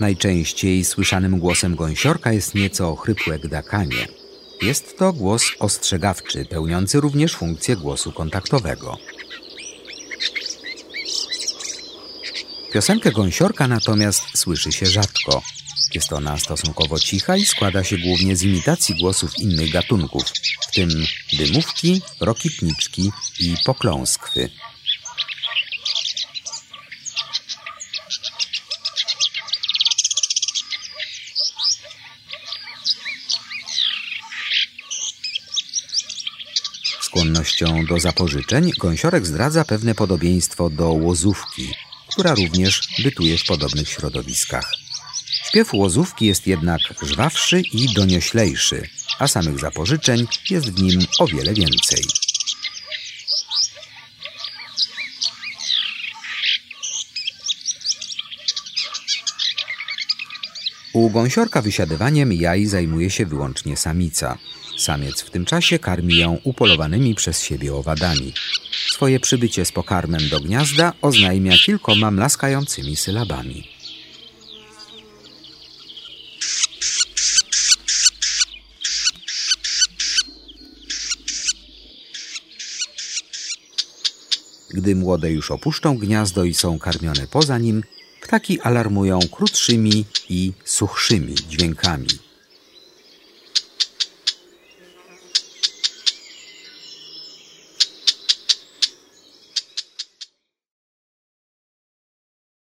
Najczęściej słyszanym głosem gąsiorka jest nieco ochrypłe gdakanie. Jest to głos ostrzegawczy, pełniący również funkcję głosu kontaktowego. Piosenkę gąsiorka natomiast słyszy się rzadko. Jest ona stosunkowo cicha i składa się głównie z imitacji głosów innych gatunków, w tym dymówki, rokitniczki i pokląskwy. Skłonnością do zapożyczeń gąsiorek zdradza pewne podobieństwo do łozówki, która również bytuje w podobnych środowiskach. Śpiew łozówki jest jednak żwawszy i donioślejszy, a samych zapożyczeń jest w nim o wiele więcej. U gąsiorka wysiadywaniem jaj zajmuje się wyłącznie samica. Samiec w tym czasie karmi ją upolowanymi przez siebie owadami. Swoje przybycie z pokarmem do gniazda oznajmia kilkoma mlaskającymi sylabami. Gdy młode już opuszczą gniazdo i są karmione poza nim, ptaki alarmują krótszymi i suchszymi dźwiękami.